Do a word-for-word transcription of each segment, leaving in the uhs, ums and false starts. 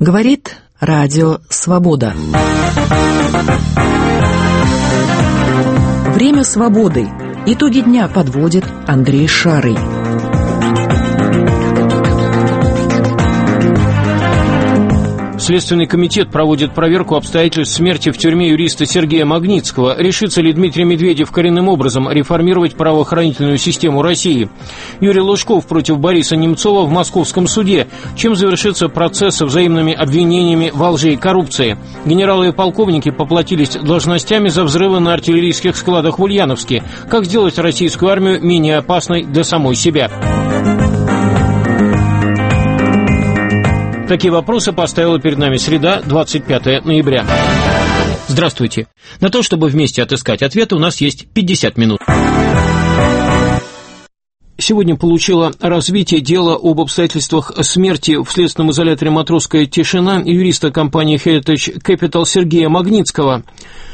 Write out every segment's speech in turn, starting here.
Говорит Радио Свобода. Время свободы. Итоги дня подводит Андрей Шарый. Следственный комитет проводит проверку обстоятельств смерти в тюрьме юриста Сергея Магнитского. Решится ли Дмитрий Медведев коренным образом реформировать правоохранительную систему России? Юрий Лужков против Бориса Немцова в московском суде. Чем завершится процесс со взаимными обвинениями во лжи и коррупции? Генералы и полковники поплатились должностями за взрывы на артиллерийских складах в Ульяновске. Как сделать российскую армию менее опасной для самой себя? Такие вопросы поставила перед нами среда, двадцать пятое ноября. Здравствуйте. На то, чтобы вместе отыскать ответы, у нас есть пятьдесят минут. Сегодня получило развитие дело об обстоятельствах смерти в следственном изоляторе «Матросская тишина» юриста компании Heritage Capital Сергея Магнитского.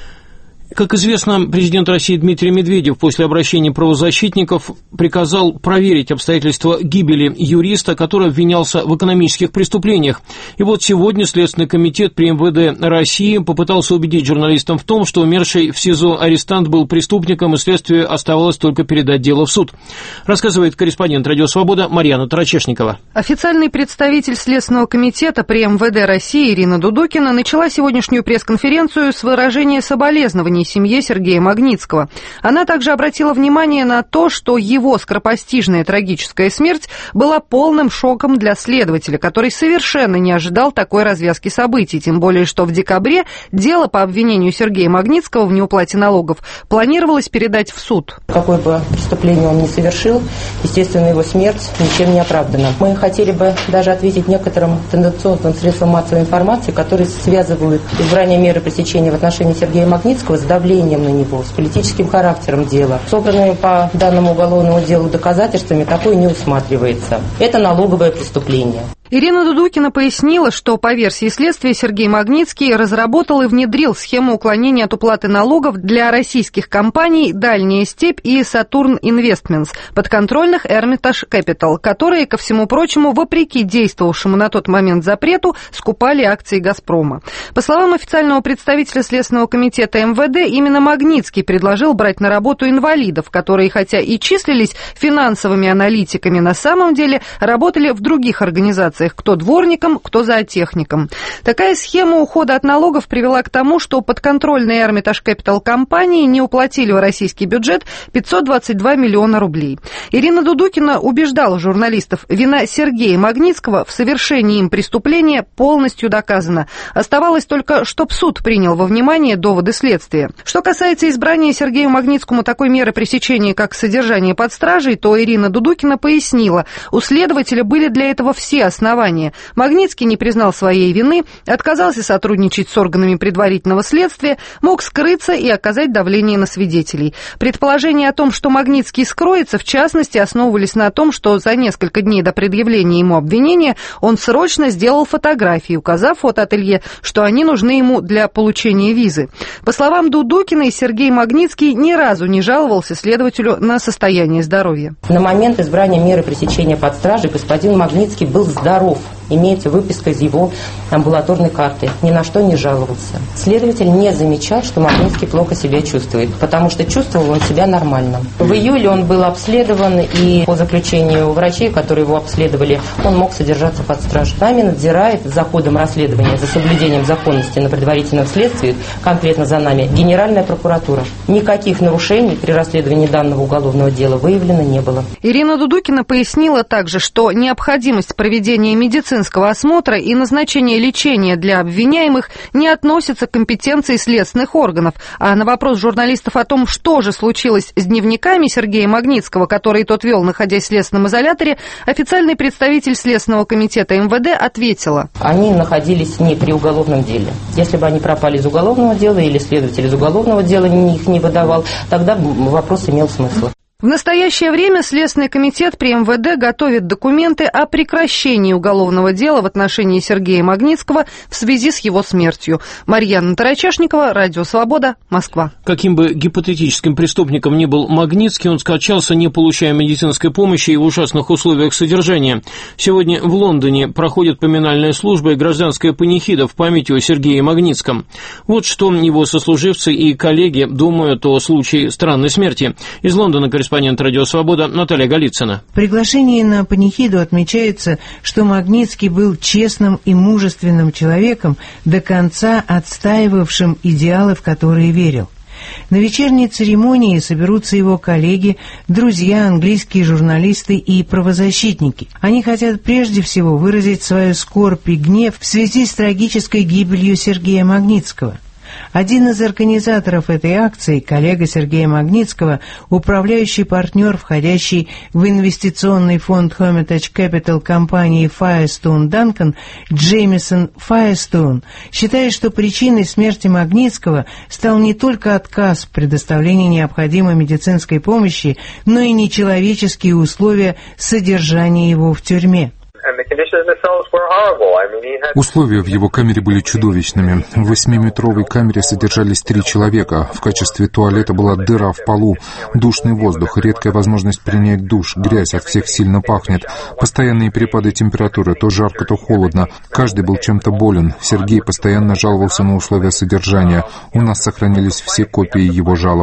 Как известно, президент России Дмитрий Медведев после обращения правозащитников приказал проверить обстоятельства гибели юриста, который обвинялся в экономических преступлениях. И вот сегодня Следственный комитет при эм вэ дэ России попытался убедить журналистам в том, что умерший в СИЗО арестант был преступником, и следствию оставалось только передать дело в суд. Рассказывает корреспондент «Радио Свобода» Марьяна Тарачешникова. Официальный представитель Следственного комитета при эм вэ дэ России Ирина Дудукина начала сегодняшнюю пресс-конференцию с выражения соболезнований семье Сергея Магнитского. Она также обратила внимание на то, что его скоропостижная трагическая смерть была полным шоком для следователя, который совершенно не ожидал такой развязки событий, тем более, что в декабре дело по обвинению Сергея Магнитского в неуплате налогов планировалось передать в суд. Какое бы преступление он ни совершил, естественно, его смерть ничем не оправдана. Мы хотели бы даже ответить некоторым тенденциозным средствам массовой информации, которые связывают избрание меры пресечения в отношении Сергея Магнитского с давлением на него, с политическим характером дела. Собранными по данному уголовному делу доказательствами такое не усматривается. Это налоговое преступление. Ирина Дудукина пояснила, что по версии следствия Сергей Магнитский разработал и внедрил схему уклонения от уплаты налогов для российских компаний «Дальняя степь» и «Сатурн Инвестментс», подконтрольных Hermitage Capital, которые, ко всему прочему, вопреки действовавшему на тот момент запрету, скупали акции «Газпрома». По словам официального представителя Следственного комитета эм вэ дэ, именно Магнитский предложил брать на работу инвалидов, которые, хотя и числились финансовыми аналитиками, на самом деле работали в других организациях, кто дворником, кто зоотехником. Такая схема ухода от налогов привела к тому, что подконтрольные Hermitage Capital компании не уплатили в российский бюджет пятьсот двадцать два миллиона рублей. Ирина Дудукина убеждала журналистов, вина Сергея Магнитского в совершении им преступления полностью доказана. Оставалось только, чтоб суд принял во внимание доводы следствия. Что касается избрания Сергею Магнитскому такой меры пресечения, как содержание под стражей, то Ирина Дудукина пояснила, у следователя были для этого все основания. Магнитский не признал своей вины, отказался сотрудничать с органами предварительного следствия, мог скрыться и оказать давление на свидетелей. Предположения о том, что Магнитский скроется, в частности, основывались на том, что за несколько дней до предъявления ему обвинения он срочно сделал фотографии, указав фотоателье, что они нужны ему для получения визы. По словам Дудукиной, Сергей Магнитский ни разу не жаловался следователю на состояние здоровья. На момент избрания меры пресечения под стражей господин Магнитский был здоров. Имеется выписка из его амбулаторной карты. Ни на что не жаловался. Следователь не замечал, что Магнитский плохо себя чувствует, потому что чувствовал он себя нормально. В июле он был обследован, и по заключению врачей, которые его обследовали, он мог содержаться под стражей. Нами надзирает за ходом расследования, за соблюдением законности на предварительном следствии, конкретно за нами, Генеральная прокуратура. Никаких нарушений при расследовании данного уголовного дела выявлено не было. Ирина Дудукина пояснила также, что необходимость проведения медицинского осмотра и назначение лечения для обвиняемых не относятся к компетенции следственных органов. А на вопрос журналистов о том, что же случилось с дневниками Сергея Магнитского, которые тот вел, находясь в следственном изоляторе, официальный представитель Следственного комитета эм вэ дэ ответила. Они находились не при уголовном деле. Если бы они пропали из уголовного дела или следователь из уголовного дела их не выдавал, тогда вопрос имел смысл. В настоящее время Следственный комитет при эм вэ дэ готовит документы о прекращении уголовного дела в отношении Сергея Магнитского в связи с его смертью. Марьяна Тарачешникова, Радио Свобода, Москва. Каким бы гипотетическим преступником ни был Магнитский, он скончался, не получая медицинской помощи и в ужасных условиях содержания. Сегодня в Лондоне проходит поминальная служба и гражданская панихида в память о Сергее Магнитском. Вот что его сослуживцы и коллеги думают о случае странной смерти. Из Лондона корреспондент Корреспондент «Радио Свобода» Наталья Голицына. В приглашении на панихиду отмечается, что Магнитский был честным и мужественным человеком, до конца отстаивавшим идеалы, в которые верил. На вечерней церемонии соберутся его коллеги, друзья, английские журналисты и правозащитники. Они хотят прежде всего выразить свою скорбь и гнев в связи с трагической гибелью Сергея Магнитского. Один из организаторов этой акции, коллега Сергея Магнитского, управляющий партнер, входящий в инвестиционный фонд Hermitage Capital компании Firestone Duncan, Джеймисон Firestone, считает, что причиной смерти Магнитского стал не только отказ в предоставлении необходимой медицинской помощи, но и нечеловеческие условия содержания его в тюрьме. Условия в его камере были чудовищными. В восьмиметровой камере содержались три человека. В качестве туалета была дыра в полу, душный воздух, редкая возможность принять душ, грязь, от всех сильно пахнет, постоянные перепады температуры, то жарко, то холодно. Каждый был чем-то болен. Сергей постоянно жаловался на условия содержания. У нас сохранились все копии его жалоб.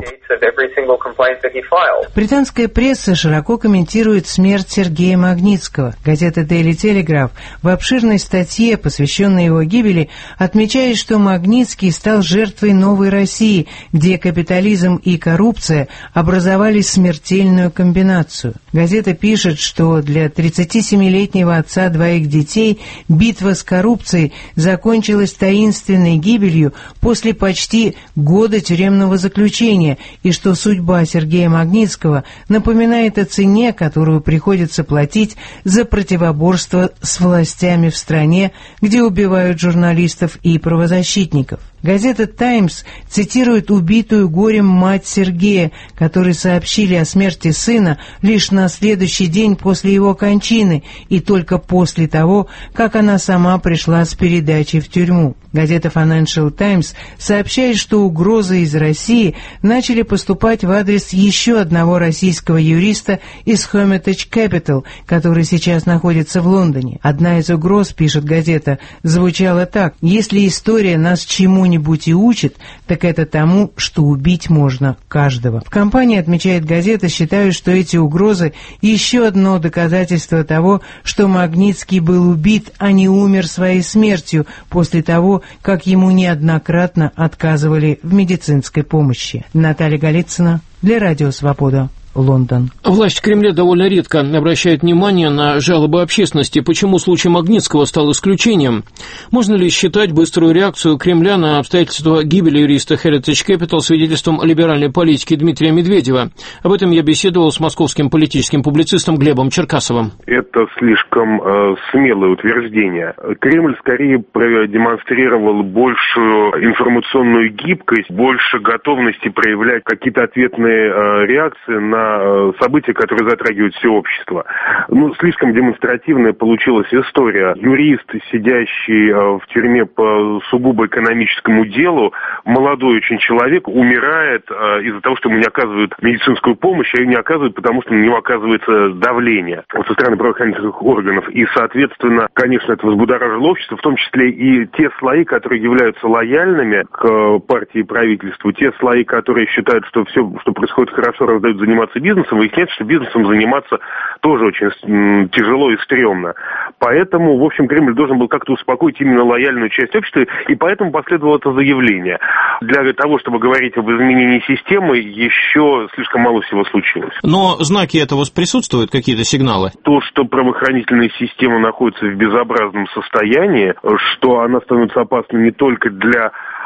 Британская пресса широко комментирует смерть Сергея Магнитского. Газета Daily Telegraph в обширной статье, посвященной его гибели, отмечает, что Магнитский стал жертвой новой России, где капитализм и коррупция образовали смертельную комбинацию. Газета пишет, что для тридцатисемилетнего отца двоих детей битва с коррупцией закончилась таинственной гибелью после почти года тюремного заключения, и что судьба Сергея Магнитского напоминает о цене, которую приходится платить за противоборство с властями в стране, где убивают журналистов и правозащитников. Газета «Таймс» цитирует убитую горем мать Сергея, которые сообщили о смерти сына лишь на следующий день после его кончины и только после того, как она сама пришла с передачей в тюрьму. Газета Financial Times сообщает, что угрозы из России начали поступать в адрес еще одного российского юриста из Hermitage Capital, который сейчас находится в Лондоне. Одна из угроз, пишет газета, звучала так: «Если история нас чему-нибудь и учит, так это тому, что убить можно каждого». В компании, отмечает газета, считают, что эти угрозы еще одно доказательство того, что Магнитский был убит, а не умер своей смертью после того, как ему неоднократно отказывали в медицинской помощи. Наталья Голицына для Радио Свобода. Лондон. Власть в Кремле довольно редко обращает внимание на жалобы общественности. Почему случай Магнитского стал исключением? Можно ли считать быструю реакцию Кремля на обстоятельства гибели юриста Heritage Capital свидетельством либеральной политики Дмитрия Медведева? Об этом я беседовал с московским политическим публицистом Глебом Черкасовым. Это слишком э, смелое утверждение. Кремль скорее продемонстрировал большую информационную гибкость, больше готовности проявлять какие-то ответные э, реакции на события, которые затрагивают все общество. Ну, слишком демонстративная получилась история. Юрист, сидящий в тюрьме по сугубо экономическому делу, молодой очень человек, умирает из-за того, что ему не оказывают медицинскую помощь, а ее не оказывают, потому что на него оказывается давление со стороны правоохранительных органов. И, соответственно, конечно, это взбудоражило общество, в том числе и те слои, которые являются лояльными к партии и правительству, те слои, которые считают, что все, что происходит хорошо, раздают заниматься бизнесом, выясняется, что бизнесом заниматься тоже очень тяжело и стрёмно. Поэтому, в общем, Кремль должен был как-то успокоить именно лояльную часть общества, и поэтому последовало это заявление. Для того, чтобы говорить об изменении системы, еще слишком мало всего случилось. Но знаки этого присутствуют, какие-то сигналы? То, что правоохранительная система находится в безобразном состоянии, что она становится опасной не только для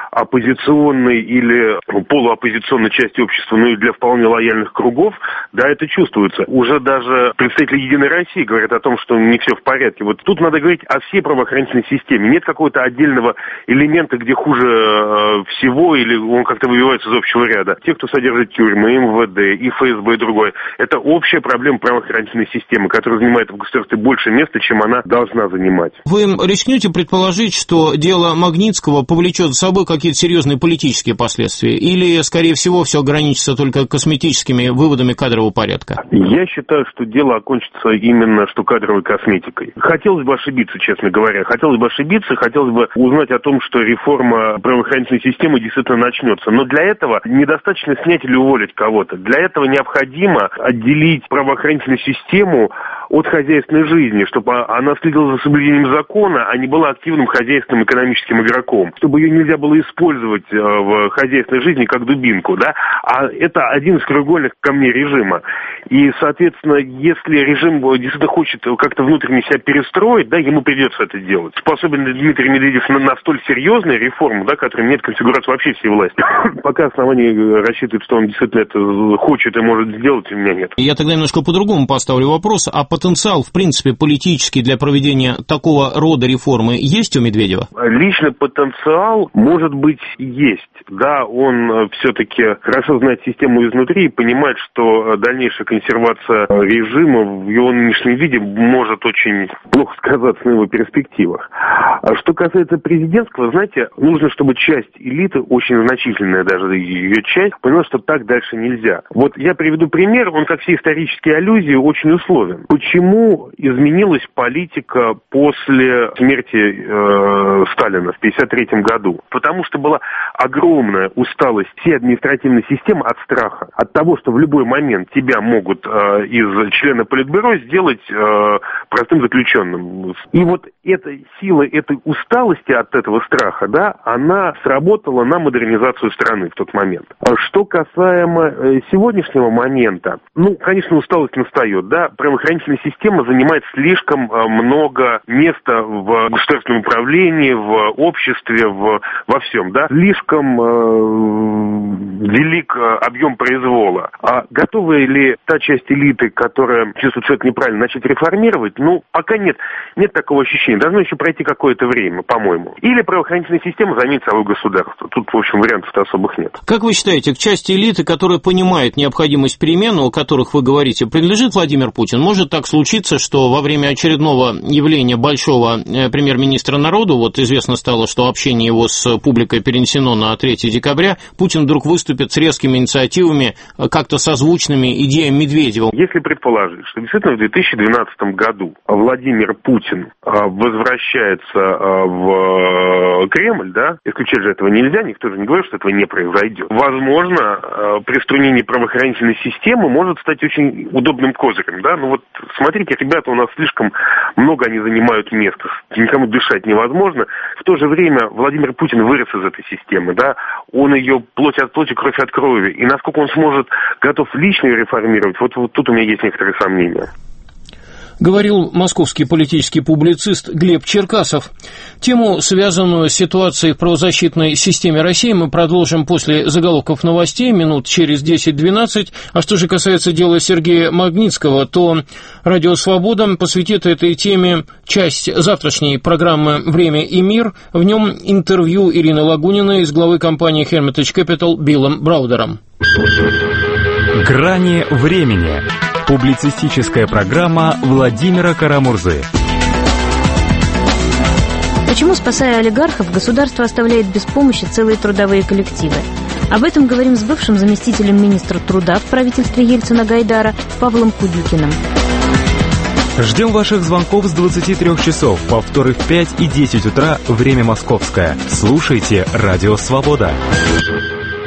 оппозиционной или полуоппозиционной части общества, но и для вполне лояльных кругов, да, это чувствуется. Уже даже представители «Единой России» говорят о том, что не все в порядке. Вот тут надо говорить о всей правоохранительной системе. Нет какого-то отдельного элемента, где хуже э, всего, или он как-то выбивается из общего ряда. Те, кто содержит тюрьмы, эм вэ дэ, и эф эс бэ, и другое, это общая проблема правоохранительной системы, которая занимает в государстве больше места, чем она должна занимать. Вы рискнете предположить, что дело Магнитского повлечет за собой какие-то серьезные политические последствия? Или, скорее всего, все ограничится только косметическими выводами кадрового порядка? Я считаю, что дело окончится именно что кадровой косметикой. Хотелось бы ошибиться, честно говоря. Хотелось бы ошибиться, хотелось бы узнать о том, что реформа правоохранительной системы действительно начнется. Но для этого недостаточно снять или уволить кого-то. Для этого необходимо отделить правоохранительную систему от хозяйственной жизни, чтобы она следила за соблюдением закона, а не была активным хозяйственным экономическим игроком. Чтобы ее нельзя было использовать в хозяйственной жизни как дубинку, да? А это один из краеугольных камней режима. И, соответственно, если режим действительно хочет как-то внутренне себя перестроить, да, ему придется это делать. Способен ли Дмитрий Медведев на, на столь серьезную реформу, да, которая меняет конфигурацию вообще всей власти? Пока оснований рассчитывать, что он действительно это хочет и может сделать, у меня нет. Я тогда немножко по-другому поставлю вопрос. А потенциал, в принципе, политический для проведения такого рода реформы есть у Медведева? Личный потенциал, может быть, есть. Да, он все-таки хорошо знает систему изнутри и понимает, что дальнейшая консервация режима в его нынешнем виде может очень плохо сказаться на его перспективах. А что касается президентского, знаете, нужно, чтобы часть элиты, очень значительная даже ее часть, поняла, что так дальше нельзя. Вот я приведу пример, он, как все исторические аллюзии, очень условен. Почему изменилась политика после смерти э, Сталина в пятьдесят третьем году? Потому что была огромная усталость всей административной системы от страха, от того, что в любой момент тебя могут э, из члена Политбюро сделать э, простым заключенным. И вот эта сила этой усталости от этого страха, да, она сработала на модернизацию страны в тот момент. Что касаемо э, сегодняшнего момента, ну, конечно, усталость настает, да, правоохранительная система занимает слишком э, много места в государственном управлении, в обществе, в, во всем, да, слишком э, велик объем произвола. А готова ли та часть элиты, которая чувствует, что это неправильно, начать реформировать? Ну, пока нет. Нет такого ощущения. Должно еще пройти какое-то время, по-моему. Или правоохранительная система заменит собой государство. Тут, в общем, вариантов-то особых нет. Как вы считаете, к части элиты, которая понимает необходимость перемен, о которых вы говорите, принадлежит Владимир Путин? Может так случиться, что во время очередного явления большого премьер-министра народу, вот известно стало, что общение его с публикой перенесено на третьего декабря, Путин вдруг выступит с резкими инициативами, как-то созвучными идеям Медведева? Если предположить, что действительно в две тысячи двенадцатом году Владимир Путин возвращается в Кремль, да, исключать же этого нельзя, никто же не говорит, что этого не произойдет. Возможно, приструнение правоохранительной системы может стать очень удобным козырем, да, ну вот смотрите, ребята, у нас слишком много они занимают места, никому дышать невозможно. В то же время Владимир Путин вырос из этой системы, да, он ее плоть от плоти, кровь от крови, и насколько он сможет, готов лично ее реформировать, вот, вот тут у меня есть некоторые сомнения. Говорил московский политический публицист Глеб Черкасов. Тему, связанную с ситуацией в правозащитной системе России, мы продолжим после заголовков новостей, минут через десять-двенадцать. А что же касается дела Сергея Магнитского, то Радио Свобода посвятит этой теме часть завтрашней программы «Время и мир». В нем интервью Ирины Лагуниной с главой компании Hermitage Capital Биллом Браудером. «Грани времени». Публицистическая программа Владимира Карамурзы. Почему, спасая олигархов, государство оставляет без помощи целые трудовые коллективы? Об этом говорим с бывшим заместителем министра труда в правительстве Ельцина-Гайдара Павлом Кудюкиным. Ждем ваших звонков с двадцати трёх часов, повторы в пять и десять утра, время московское. Слушайте «Радио Свобода».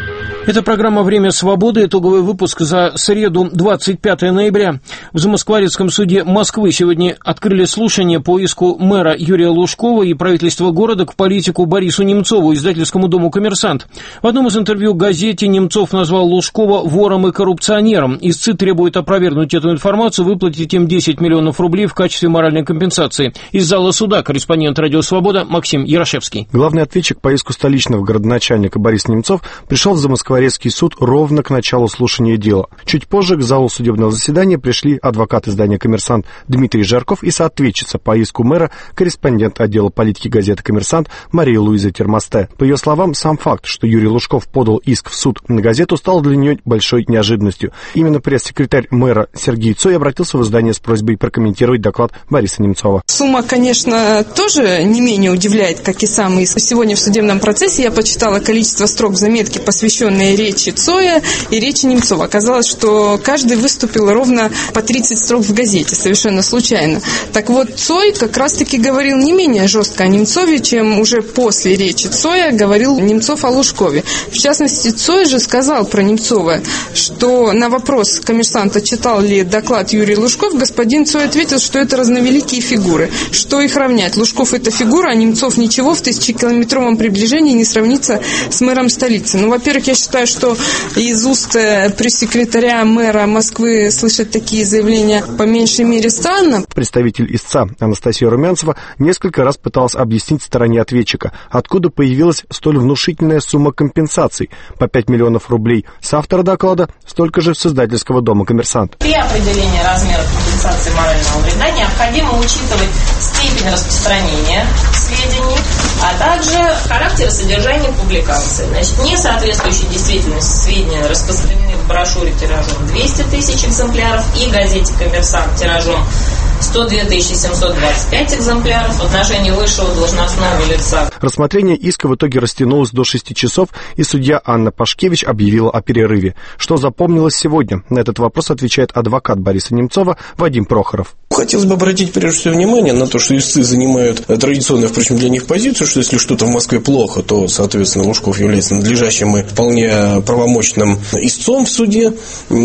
Это программа «Время свободы», итоговый выпуск за среду, двадцать пятое ноября. В Замоскворецком суде Москвы сегодня открыли слушание по иску мэра Юрия Лужкова и правительства города к политику Борису Немцову, издательскому дому «Коммерсант». В одном из интервью газете Немцов назвал Лужкова вором и коррупционером. Истцы требуют опровергнуть эту информацию, выплатить им десять миллионов рублей в качестве моральной компенсации. Из зала суда корреспондент «Радио Свобода» Максим Ярошевский. Главный ответчик по иску столичного городоначальника Борис Немцов пришел в Замоскворецкий Замоскворецкий суд ровно к началу слушания дела. Чуть позже к залу судебного заседания пришли адвокат издания «Коммерсант» Дмитрий Жарков и соответчица по иску мэра, корреспондент отдела политики газеты «Коммерсант» Мария Луиза Термосте. По ее словам, сам факт, что Юрий Лужков подал иск в суд на газету, стал для нее большой неожиданностью. Именно пресс-секретарь мэра Сергей Цой обратился в издание с просьбой прокомментировать доклад Бориса Немцова. Сумма, конечно, тоже не менее удивляет, как и сам иск. Сегодня в судебном процессе я почитала количество строк в заметке, посвященные речи Цоя и речи Немцова. Оказалось, что каждый выступил ровно по тридцать строк в газете, совершенно случайно. Так вот, Цой как раз-таки говорил не менее жестко о Немцове, чем уже после речи Цоя говорил Немцов о Лужкове. В частности, Цой же сказал про Немцова, что на вопрос коммерсанта, читал ли доклад Юрий Лужков, господин Цой ответил, что это разновеликие фигуры. Что их равнять? Лужков — это фигура, а Немцов ничего в тысячекилометровом приближении не сравнится с мэром столицы. Ну, во-первых, я считаю, что из уст пресс-секретаря мэра Москвы слышать такие заявления по меньшей мере странно. Представитель истца Анастасия Румянцева несколько раз пыталась объяснить стороне ответчика, откуда появилась столь внушительная сумма компенсаций по пять миллионов рублей с автора доклада, столько же с издательского дома «Коммерсант». При определении размера компенсации морального вреда необходимо учитывать степень распространения сведений, а также характер и содержание публикации. Значит, не соответствующие действительности сведения распространены в брошюре тиражом двести тысяч экземпляров и газете «Коммерсант» тиражом сто две тысячи семьсот двадцать пять экземпляров в отношении высшего должностного лица. Рассмотрение иска в итоге растянулось до шести часов, и судья Анна Пашкевич объявила о перерыве. Что запомнилось сегодня? На этот вопрос отвечает адвокат Бориса Немцова Вадим Прохоров. Хотелось бы обратить прежде всего внимание на то, что истцы занимают традиционную, впрочем, для них позицию, что если что-то в Москве плохо, то, соответственно, Лужков является надлежащим и вполне правомочным истцом в суде.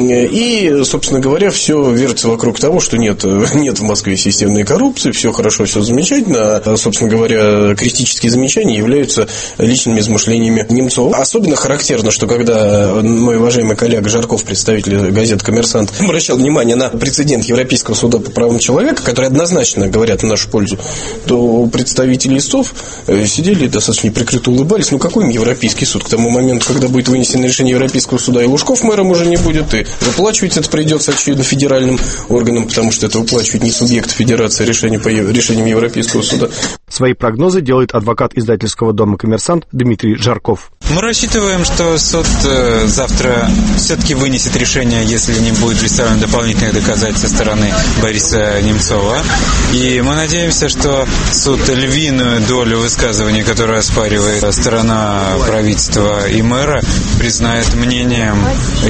И, собственно говоря, все вертится вокруг того, что нет, нет в Москве системной коррупции, все хорошо, все замечательно. А, собственно говоря, критические замечания являются личными измышлениями Немцова. Особенно характерно, что когда мой уважаемый коллега Жарков, представитель газеты «Коммерсант», обращал внимание на прецедент Европейского суда по правам человека, которые однозначно говорят в нашу пользу, то представители истцов сидели достаточно неприкрыто улыбались. Ну, какой им Европейский суд? К тому моменту, когда будет вынесено решение Европейского суда, и Лужков мэром уже не будет, и выплачивать это придется, очевидно, федеральным органам, потому что это выплачивает не субъект федерации, решение по решениям Европейского суда. Свои прогнозы делает адвокат издательского дома «Коммерсант» Дмитрий Жарков. Мы рассчитываем, что суд э, завтра все-таки вынесет решение, если не будет представлено дополнительных доказательств со стороны Бориса Немцова. И мы надеемся, что суд львиную долю высказываний, которые оспаривает сторона правительства и мэра, признает мнением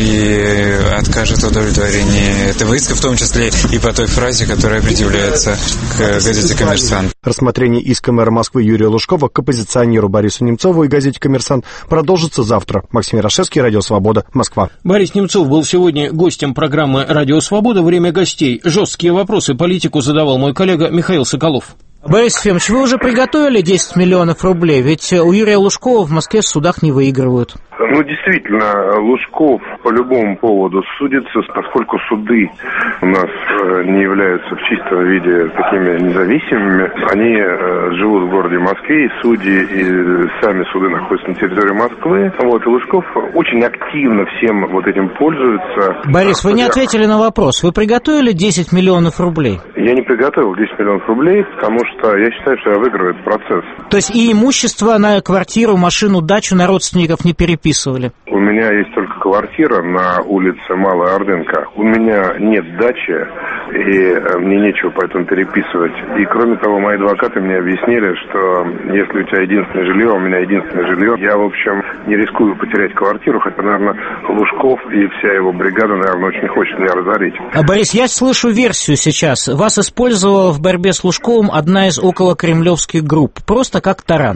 и откажет в удовлетворении этого иска, в том числе и по той фразе, которая предъявляется к газете «Коммерсант». Рассмотрение иска мэра Москвы Юрия Лужкова к оппозиционеру Борису Немцову и газете «Коммерсант» продолжится завтра. Максим Ярошевский, Радио Свобода, Москва. Борис Немцов был сегодня гостем программы «Радио Свобода». Время гостей. Жесткие вопросы политику задавал мой коллега Михаил Соколов. Борис Ефимович, вы уже приготовили десять миллионов рублей? Ведь у Юрия Лужкова в Москве в судах не выигрывают. Ну, действительно, Лужков по любому поводу судится, поскольку суды у нас не являются в чистом виде такими независимыми. Они живут в городе Москве, и судьи, и сами суды находятся на территории Москвы. Вот, и Лужков очень активно всем вот этим пользуется. Борис, вы не ответили на вопрос. Вы приготовили десять миллионов рублей? Я не приготовил десять миллионов рублей, потому что я считаю, что я выиграю этот процесс. То есть и имущество на квартиру, машину, дачу на родственников не переписывали? У меня есть только квартира на улице Малая Ордынка. У меня нет дачи, и мне нечего поэтому переписывать. И кроме того, мои адвокаты мне объяснили, что если у тебя единственное жилье, у меня единственное жилье, я, в общем, не рискую потерять квартиру, хотя, наверное, Лужков и вся его бригада, наверное, очень хочет меня разорить. А, Борис, я слышу версию сейчас. Вас использовала в борьбе с Лужковым одна из околокремлевских групп, просто как таран. Полная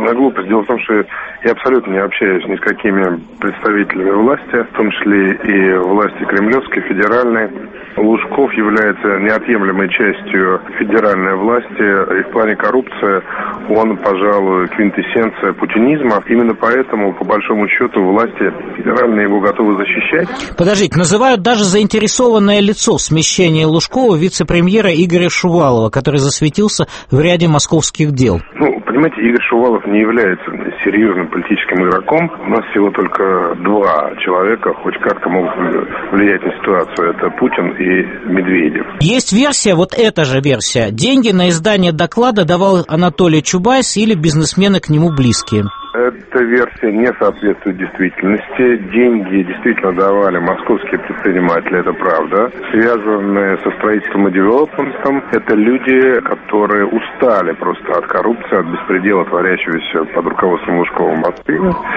полная глупость. Дело в том, что я абсолютно не общаюсь ни с какими представителями власти, в том числе и власти кремлевской, федеральной. Лужков является неотъемлемой частью федеральной власти, и в плане коррупции он, пожалуй, квинтэссенция путинизма. Именно поэтому, по большому счету, власти федеральные его готовы защищать. Подождите, называют даже заинтересованное лицо в смещении Лужкова вице-премьера Игоря Шувалова, который засветился в ряде московских дел. Ну, понимаете, Игорь Шувалов не является серьезным политическим игроком. У нас всего только два человека хоть как-то могут влиять на ситуацию. Это Путин и Медведев. Есть версия, вот эта же версия. Деньги на издание доклада давал Анатолий Чубайс или бизнесмены к нему близкие. Эта версия не соответствует действительности. Деньги действительно давали московские предприниматели, это правда. Связанные со строительством и девелопментом, это люди, которые устали просто от коррупции, от беспредела, творящегося под руководством Лужкова в Москве,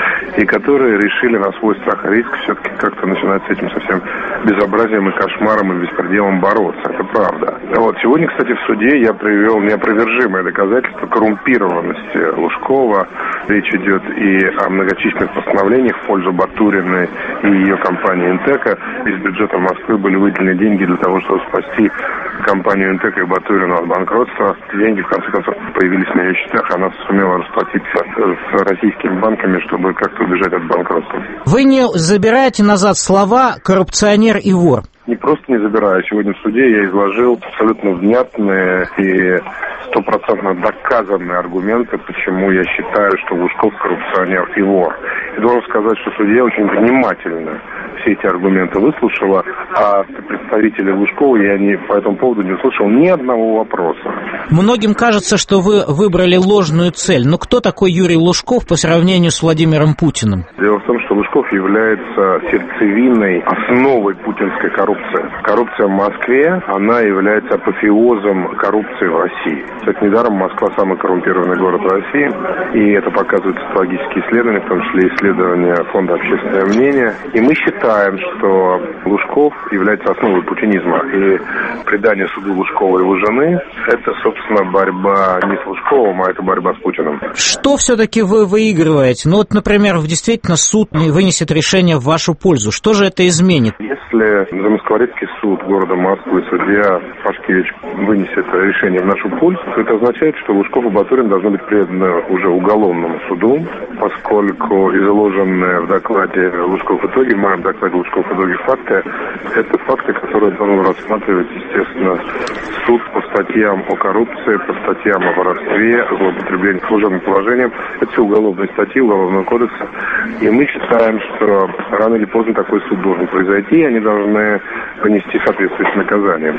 и которые решили на свой страх и риск все-таки как-то начинать с этим совсем безобразием и кошмаром и беспределом бороться. Это правда. Вот. Сегодня, кстати, в суде я привел неопровержимое доказательство коррумпированности Лужкова. Речь идет и о многочисленных постановлениях в пользу Батуриной и ее компании «Интека». Из бюджета Москвы были выделены деньги для того, чтобы спасти компанию «Интека» и Батурину от банкротства. Деньги, в конце концов, появились на ее счетах, она сумела расплатиться с российскими банками, чтобы как-то убежать от банкротства. Вы не забираете назад слова «коррупционер» и «вор»? Не просто не забираю. Сегодня в суде я изложил абсолютно внятные и стопроцентно доказанные аргументы, почему я считаю, что Лужков коррупционер и вор. И должен сказать, что судья очень внимательно все эти аргументы выслушала, а представителей Лужкова я не, по этому поводу не услышал ни одного вопроса. Многим кажется, что вы выбрали ложную цель. Но кто такой Юрий Лужков по сравнению с Владимиром Путиным? Дело в том, что Лужков является сердцевиной, основой путинской коррупции. Коррупция в Москве, она является апофеозом коррупции в России. Кстати, недаром Москва самый коррумпированный город в России, и это показывают социологические исследования, в том числе исследования Фонда «Общественное мнение». И мы считаем, что Лужков является основой путинизма, и предание суду Лужкова и его жены – это, собственно, борьба не с Лужковым, а это борьба с Путиным. Что все-таки вы выигрываете? Ну вот, например, действительно суд вынесет решение в вашу пользу. Что же это изменит? Если Замоскворецкий суд города Москвы, судья Пашкевич, вынесет решение в нашу пользу, то это означает, что Лужков и Батурин должны быть преданы уже уголовному суду, поскольку изложенные в докладе Лужков в итоге, в моем докладе Лужков в итоге факты, это факты, которые должен рассматривать, естественно, суд по статьям о коррупции, по статьям о воровстве, о злоупотреблении служебным положением. Это все уголовные статьи Уголовного кодекса. И мы считаем, что рано или поздно такой суд должен произойти, и они должны понести соответствующее наказание.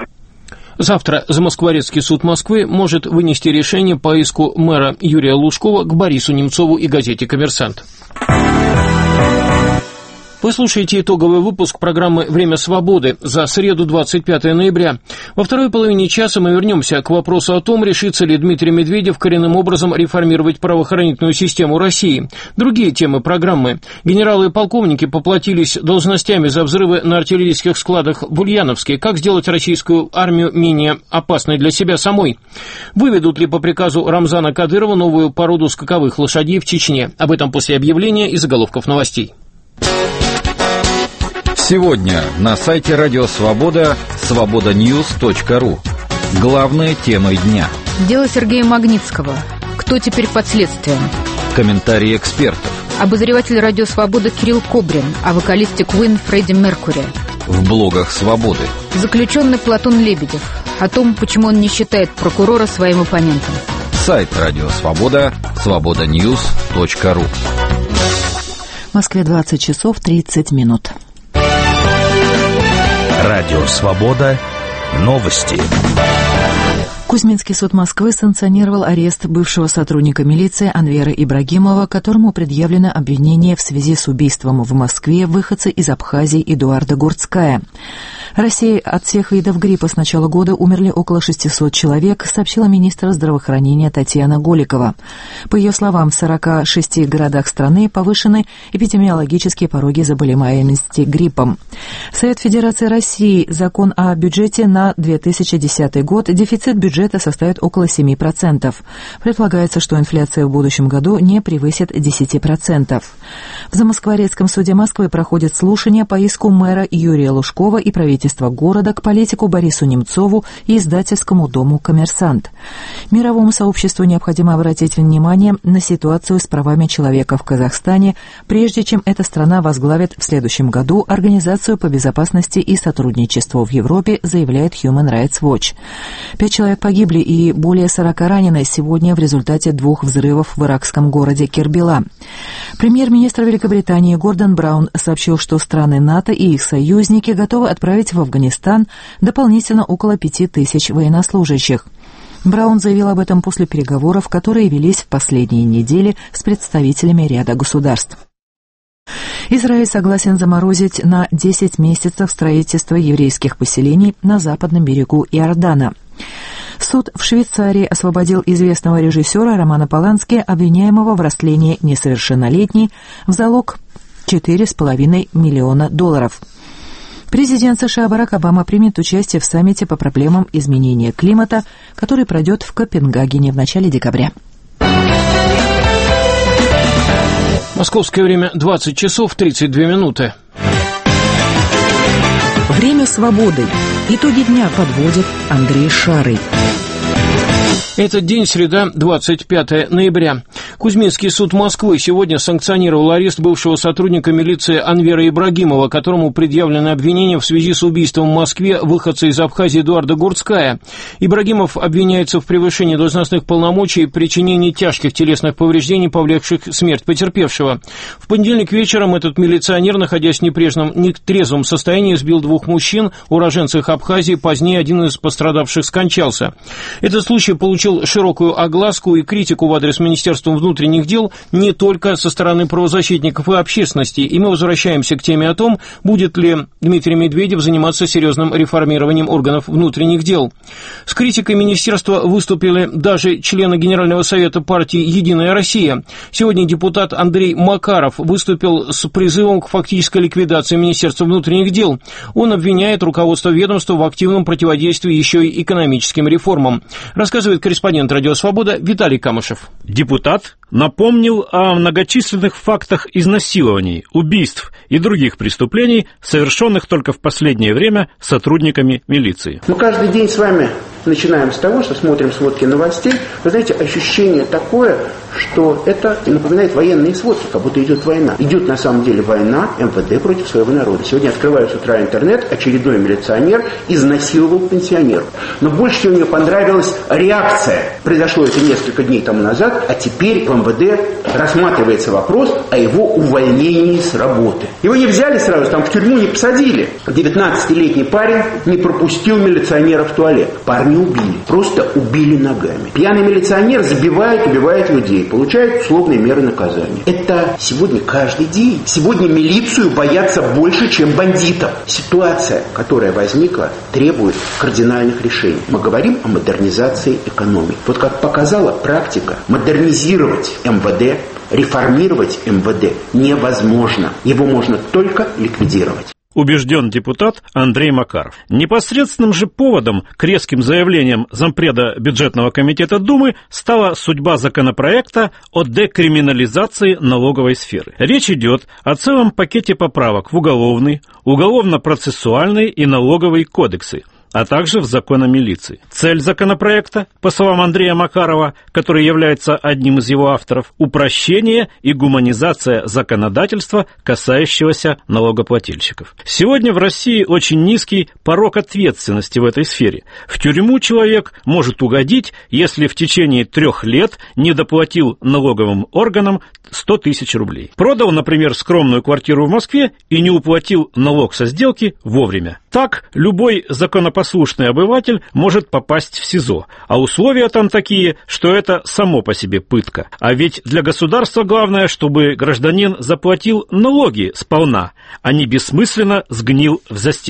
Завтра Замоскворецкий суд Москвы может вынести решение по иску мэра Юрия Лужкова к Борису Немцову и газете «Коммерсант». Вы слушаете итоговый выпуск программы «Время свободы» за среду, двадцать пятое ноября. Во второй половине часа мы вернемся к вопросу о том, решится ли Дмитрий Медведев коренным образом реформировать правоохранительную систему России. Другие темы программы. Генералы и полковники поплатились должностями за взрывы на артиллерийских складах в Ульяновске. Как сделать российскую армию менее опасной для себя самой? Выведут ли по приказу Рамзана Кадырова новую породу скаковых лошадей в Чечне? Об этом после объявления и заголовков новостей. Сегодня на сайте Радио Свобода свобода ньюс точка ру. Главные темы дня. Дело Сергея Магнитского. Кто теперь под следствием? Комментарии экспертов. Обозреватель Радио Свобода Кирилл Кобрин о вокалисте Queen Фредди Меркьюри. В блогах Свободы. Заключенный Платон Лебедев. О том, почему он не считает прокурора своим оппонентом. Сайт Радио Свобода свобода ньюс точка ру. В Москве двадцать часов тридцать минут. Радио «Свобода». Новости. Кузьминский суд Москвы санкционировал арест бывшего сотрудника милиции Анвера Ибрагимова, которому предъявлено обвинение в связи с убийством в Москве выходца из Абхазии Эдуарда Гурцкая. В России от всех видов гриппа с начала года умерли около шестисот человек, сообщила министр здравоохранения Татьяна Голикова. По ее словам, в сорока шести городах страны повышены эпидемиологические пороги заболеваемости гриппом. Совет Федерации России, закон о бюджете на две тысячи десятый год, дефицит бюджета бюджета составит около семь процентов. Предполагается, что инфляция в будущем году не превысит десять процентов. В Замоскворецком суде Москвы проходит слушание по иску мэра Юрия Лужкова и правительства города к политику Борису Немцову и издательскому дому «Коммерсант». Мировому сообществу необходимо обратить внимание на ситуацию с правами человека в Казахстане, прежде чем эта страна возглавит в следующем году Организацию по безопасности и сотрудничеству в Европе, заявляет Human Rights Watch. Пять человек погибли и более сорока ранены сегодня в результате двух взрывов в иракском городе Кербела. Премьер-министр Великобритании Гордон Браун сообщил, что страны НАТО и их союзники готовы отправить в Афганистан дополнительно около пяти тысяч военнослужащих. Браун заявил об этом после переговоров, которые велись в последние недели с представителями ряда государств. Израиль согласен заморозить на десять месяцев строительство еврейских поселений на западном берегу Иордана. Суд в Швейцарии освободил известного режиссера Романа Полански, обвиняемого в растлении несовершеннолетней, в залог четыре с половиной миллиона долларов. Президент США Барак Обама примет участие в саммите по проблемам изменения климата, который пройдет в Копенгагене в начале декабря. Московское время двадцать часов тридцать две минуты. Время свободы. Итоги дня подводит Андрей Шарый. Этот день, среда, двадцать пятое ноября. Кузьминский суд Москвы сегодня санкционировал арест бывшего сотрудника милиции Анвера Ибрагимова, которому предъявлено обвинение в связи с убийством в Москве выходца из Абхазии Эдуарда Гурцкая. Ибрагимов обвиняется в превышении должностных полномочий и причинении тяжких телесных повреждений, повлекших смерть потерпевшего. В понедельник вечером этот милиционер, находясь в непрежном, нетрезвом состоянии, сбил двух мужчин, уроженцев Абхазии. Позднее один из пострадавших скончался. Этот случай получил широкую огласку и критику в адрес Министерства внутренних дел не только со стороны правозащитников и общественности. И мы возвращаемся к теме о том, будет ли Дмитрий Медведев заниматься серьезным реформированием органов внутренних дел. С критикой министерства выступили даже члены Генерального совета партии «Единая Россия». Сегодня депутат Андрей Макаров выступил с призывом к фактической ликвидации Министерства внутренних дел. Он обвиняет руководство ведомства в активном противодействии еще и экономическим реформам. Рассказывает корреспондент «Радио Свобода» Виталий Камышев. Депутат напомнил о многочисленных фактах изнасилований, убийств и других преступлений, совершенных только в последнее время сотрудниками милиции. Мы каждый день с вами начинаем с того, что смотрим сводки новостей. Вы знаете, ощущение такое, что это напоминает военные сводки, как будто идет война. Идет на самом деле война эм вэ дэ против своего народа. Сегодня открываю с утра интернет, очередной милиционер изнасиловал пенсионеров. Но больше всего мне понравилась реакция. Произошло это несколько дней тому назад, а теперь в эм вэ дэ рассматривается вопрос о его увольнении с работы. Его не взяли сразу, там в тюрьму не посадили. девятнадцатилетний парень не пропустил милиционера в туалет. Парня убили, просто убили ногами. Пьяный милиционер забивает, убивает людей, получает условные меры наказания. Это сегодня каждый день. Сегодня милицию боятся больше, чем бандитов. Ситуация, которая возникла, требует кардинальных решений. Мы говорим о модернизации экономики. Вот как показала практика, модернизировать эм вэ дэ, реформировать эм вэ дэ невозможно. Его можно только ликвидировать. Убежден депутат Андрей Макаров. Непосредственным же поводом к резким заявлениям зампреда бюджетного комитета Думы стала судьба законопроекта о декриминализации налоговой сферы. Речь идет о целом пакете поправок в уголовный, уголовно-процессуальный и налоговый кодексы, а также в закон о милиции. Цель законопроекта, по словам Андрея Макарова, который является одним из его авторов, упрощение и гуманизация законодательства, касающегося налогоплательщиков. Сегодня в России очень низкий порог ответственности в этой сфере. В тюрьму человек может угодить, если в течение трех лет не доплатил налоговым органам сто тысяч рублей. Продал, например, скромную квартиру в Москве и не уплатил налог со сделки вовремя. Так, любой законопослушный обыватель может попасть в СИЗО, а условия там такие, что это само по себе пытка. А ведь для государства главное, чтобы гражданин заплатил налоги сполна, а не бессмысленно сгнил в застенке.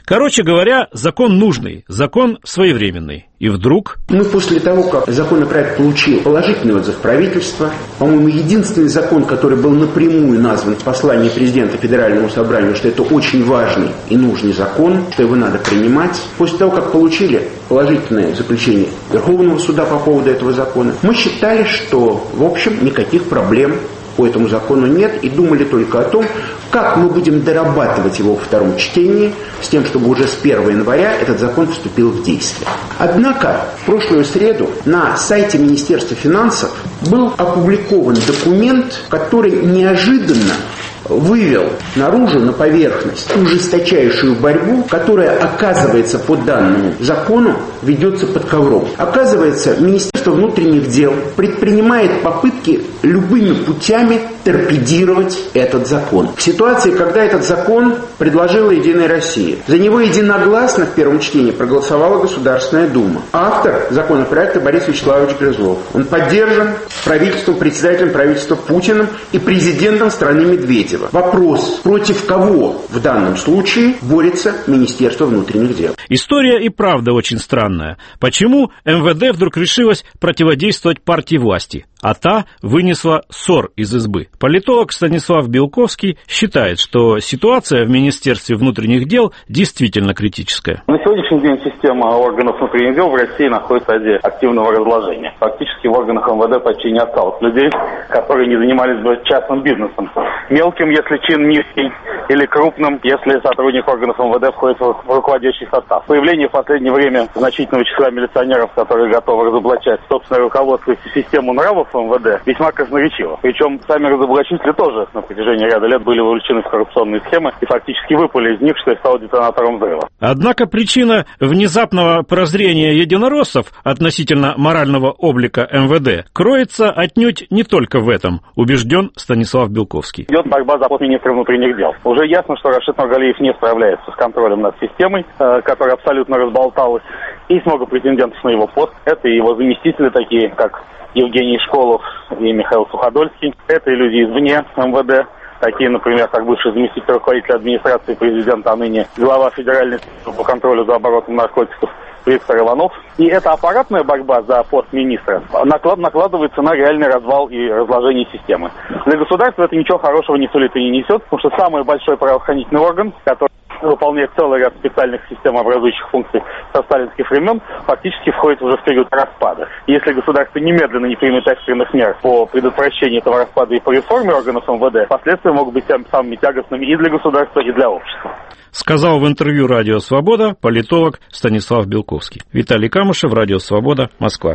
Короче говоря, закон нужный, закон своевременный. И вдруг... Мы после того, как законопроект получил положительный отзыв правительства, по-моему, единственный закон, который был напрямую назван в послании президента Федеральному собранию, что это очень важный и нужный закон, что его надо принимать. После того, как получили положительное заключение Верховного суда по поводу этого закона, мы считали, что, в общем, никаких проблем по этому закону нет, и думали только о том, как мы будем дорабатывать его во втором чтении, с тем, чтобы уже с первого января этот закон вступил в действие. Однако в прошлую среду на сайте Министерства финансов был опубликован документ, который неожиданно вывел наружу, на поверхность, ту жесточайшую борьбу, которая, оказывается, по данному закону ведется под ковром. Оказывается, Министерство внутренних дел предпринимает попытки любыми путями торпедировать этот закон. В ситуации, когда этот закон предложила «Единая Россия», за него единогласно в первом чтении проголосовала Государственная Дума. Автор законопроекта Борис Вячеславович Грызлов. Он поддержан правительством, председателем правительства Путиным и президентом страны Медведевым. Вопрос, против кого в данном случае борется Министерство внутренних дел. История и правда очень странная. Почему эм вэ дэ вдруг решилось противодействовать партии власти, а та вынесла ссор из избы? Политолог Станислав Белковский считает, что ситуация в Министерстве внутренних дел действительно критическая. На сегодняшний день система органов внутренних дел в России находится в стадии активного разложения. Фактически в органах эм вэ дэ почти не осталось людей, которые не занимались бы частным бизнесом. Мелким, если чин низкий, или крупным, если сотрудник органов эм вэ дэ входит в руководящий состав. Появление в последнее время значительного числа милиционеров, которые готовы разоблачать собственное руководство и систему нравов эм вэ дэ, весьма красноречиво. Причем сами разоблачители тоже на протяжении ряда лет были вовлечены в коррупционные схемы и фактически выпали из них, что и стало детонатором взрыва. Однако причина внезапного прозрения единороссов относительно морального облика эм вэ дэ кроется отнюдь не только в этом, убежден Станислав Белковский. Идет борьба за пост министра внутренних дел. Уже ясно, что Рашид Нургалиев не справляется с контролем над системой, э, которая абсолютно разболталась. Есть много претендентов на его пост. Это и его заместители, такие как Евгений Школов и Михаил Суходольский. Это и люди извне эм вэ дэ, такие, например, как бывший заместитель руководителя администрации президента, а ныне глава Федеральной службы по контролю за оборотом наркотиков Виктор Иванов. И эта аппаратная борьба за пост министра наклад, накладывается на реальный развал и разложение системы. Для государства это ничего хорошего не сулит и не несет, потому что самый большой правоохранительный орган, который выполняет целый ряд специальных системообразующих функций со сталинских времен, фактически входит уже в период распада. Если государство немедленно не примет экстренных мер по предотвращению этого распада и по реформе органов эм вэ дэ, последствия могут быть самыми тягостными и для государства, и для общества. Сказал в интервью «Радио Свобода» политолог Станислав Белковский. Виталий Камышев, «Радио Свобода», Москва.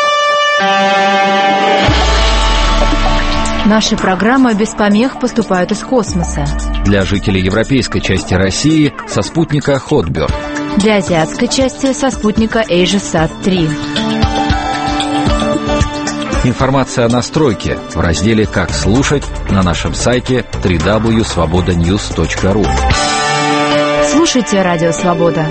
Наши программы без помех поступают из космоса. Для жителей европейской части России со спутника Hotbird. Для азиатской части со спутника AsiaSat три. Информация о настройке в разделе «Как слушать» на нашем сайте дабл ю дабл ю дабл ю точка свобода ньюс точка ру. Слушайте «Радио Свобода».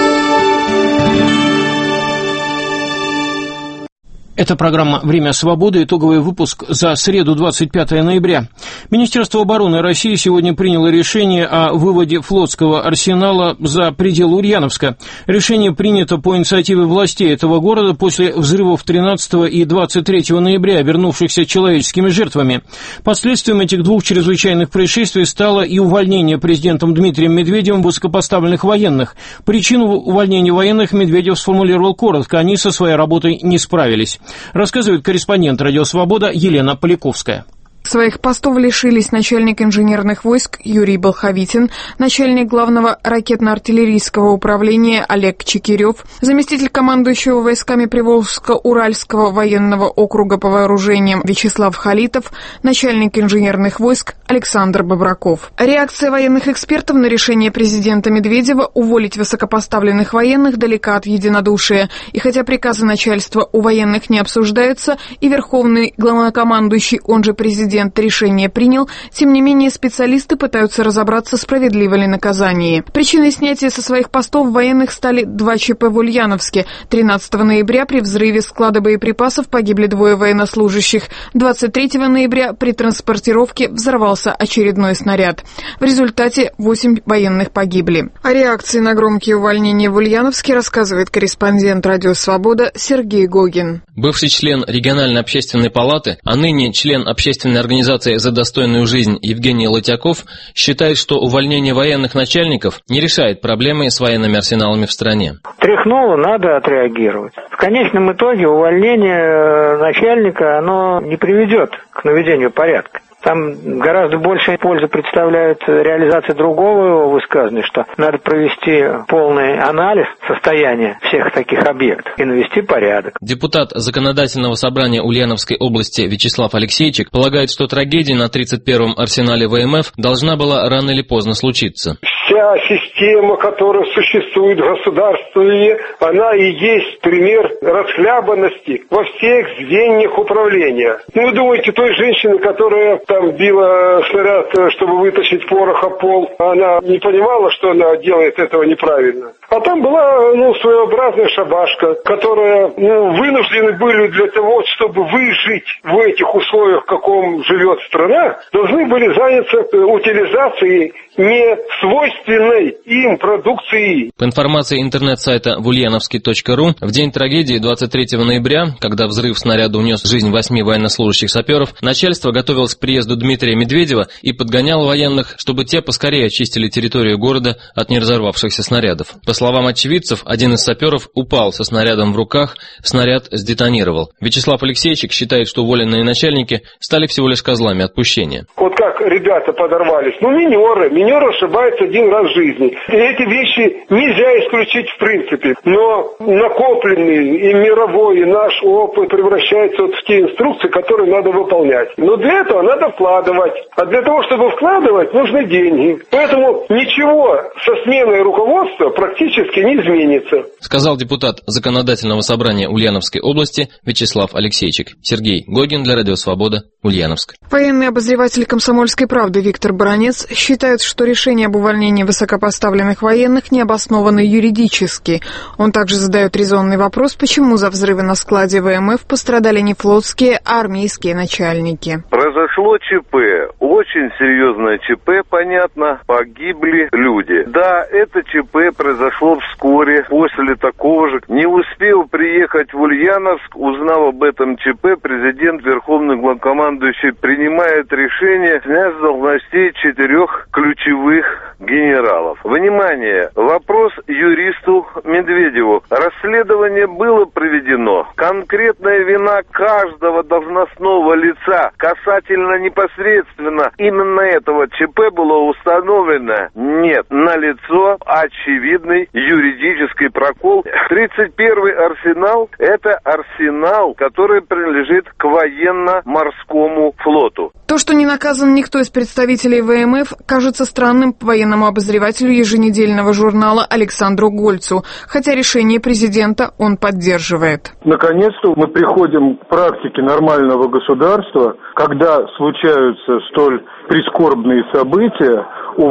Это программа «Время свободы», итоговый выпуск за среду, двадцать пятое ноября. Министерство обороны России сегодня приняло решение о выводе флотского арсенала за пределы Ульяновска. Решение принято по инициативе властей этого города после взрывов тринадцатого и двадцать третьего ноября, вернувшихся человеческими жертвами. Последствием этих двух чрезвычайных происшествий стало и увольнение президентом Дмитрием Медведевым высокопоставленных военных. Причину увольнения военных Медведев сформулировал коротко: они со своей работой не справились. Рассказывает корреспондент «Радио Свобода» Елена Поляковская. Своих постов лишились начальник инженерных войск Юрий Болховитин, начальник главного ракетно-артиллерийского управления Олег Чекирев, заместитель командующего войсками Приволжско-Уральского военного округа по вооружениям Вячеслав Халитов, начальник инженерных войск Александр Бобраков. Реакция военных экспертов на решение президента Медведева уволить высокопоставленных военных далека от единодушия. И хотя приказы начальства у военных не обсуждаются, и верховный главнокомандующий, он же президент, президент решение принял, тем не менее специалисты пытаются разобраться, справедливо ли наказание. Причиной снятия со своих постов военных стали два ЧП в Ульяновске. тринадцатого ноября при взрыве склада боеприпасов погибли двое военнослужащих. двадцать третьего ноября при транспортировке взорвался очередной снаряд. В результате восемь военных погибли. О реакции на громкие увольнения в Ульяновске рассказывает корреспондент «Радио Свобода» Сергей Гогин. Бывший член региональной общественной палаты, а ныне член общественной организации «За достойную жизнь» Евгений Лотяков считает, что увольнение военных начальников не решает проблемы с военными арсеналами в стране. Тряхнуло, надо отреагировать. В конечном итоге увольнение начальника, оно не приведет к наведению порядка. Там гораздо больше пользы представляет реализация другого высказывания, что надо провести полный анализ состояния всех таких объектов и навести порядок. Депутат Законодательного собрания Ульяновской области Вячеслав Алексейчик полагает, что трагедия на тридцать первом арсенале ВМФ должна была рано или поздно случиться. Вся система, которая существует в государстве, она и есть пример расхлябанности во всех звеньях управления. Ну, вы думаете, той женщины, которая там била снаряд, чтобы вытащить порох о пол, она не понимала, что она делает этого неправильно. А там была, ну, своеобразная шабашка, которая, ну, вынуждены были для того, чтобы выжить в этих условиях, в каком живет страна, должны были заняться утилизацией не свойственной им продукции. По информации интернет-сайта вульяновский точка ру, в день трагедии двадцать третьего ноября, когда взрыв снаряда унес жизнь восьми военнослужащих саперов, начальство готовилось к приезду Дмитрия Медведева и подгоняло военных, чтобы те поскорее очистили территорию города от неразорвавшихся снарядов. По словам очевидцев, один из саперов упал со снарядом в руках, снаряд сдетонировал. Вячеслав Алексейчик считает, что уволенные начальники стали всего лишь козлами отпущения. Вот как ребята подорвались, ну минеры, минеры ошибаются один раз в жизни. И эти вещи нельзя исключить в принципе, но накопленный и мировой, и наш опыт превращается вот в те инструкции, которые надо выполнять. Но для этого надо вкладывать, а для того, чтобы вкладывать, нужны деньги. Поэтому ничего со сменой руководства практически не изменится. Сказал депутат Законодательного собрания Ульяновской области Вячеслав Алексейчик. Сергей Гогин для Радио Свобода, Ульяновск. Военный обозреватель «Комсомольской правды» Виктор Баранец считает, что решение об увольнении высокопоставленных военных не обосновано юридически. Он также задает резонный вопрос, почему за взрывы на складе ВМФ пострадали не флотские, а армейские начальники. Произошло ЧП, очень серьезное ЧП, понятно, погибли люди. Да, это ЧП произошло вскоре после такого же. Не успел приехать в Ульяновск, узнав об этом ЧП, президент, верховный главнокомандующий принимает решение снять с должностей четырех ключевых генералов. Внимание! Вопрос юристу Медведеву. Расследование было проведено. Конкретная вина каждого должностного лица касательно непосредственно именно этого ЧП было установлено? Нет. Налицо очевидный юридический прокол. тридцать первый арсенал – это арсенал, который принадлежит к военно-морскому флоту. То, что не наказан никто из представителей ВМФ, кажется странным военному обозревателю еженедельного журнала Александру Гольцу, хотя решение президента он поддерживает. Наконец-то мы приходим к практике нормального государства, когда случаются столь прискорбные события,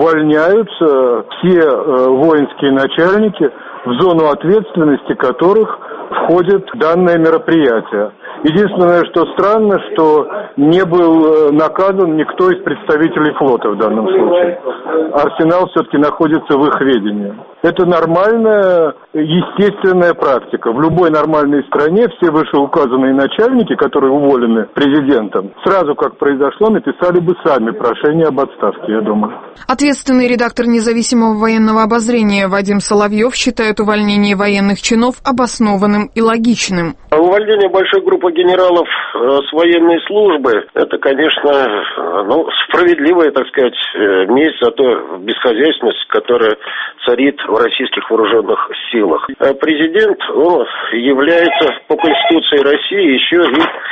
увольняются все э, воинские начальники, в зону ответственности которых входит данное мероприятие. Единственное, что странно, что не был наказан никто из представителей флота в данном случае. Арсенал все-таки находится в их ведении. Это нормальная, естественная практика. В любой нормальной стране все вышеуказанные начальники, которые уволены президентом, сразу как произошло, написали бы сами прошение об отставке, я думаю. Ответственный редактор независимого военного обозрения Вадим Соловьев считает увольнение военных чинов обоснованным и логичным. Увольнение большой группы генералов с военной службы, это, конечно, ну, справедливая, так сказать, месть за ту бесхозяйственность, которая царит в российских вооруженных силах. А президент, он является по Конституции России еще и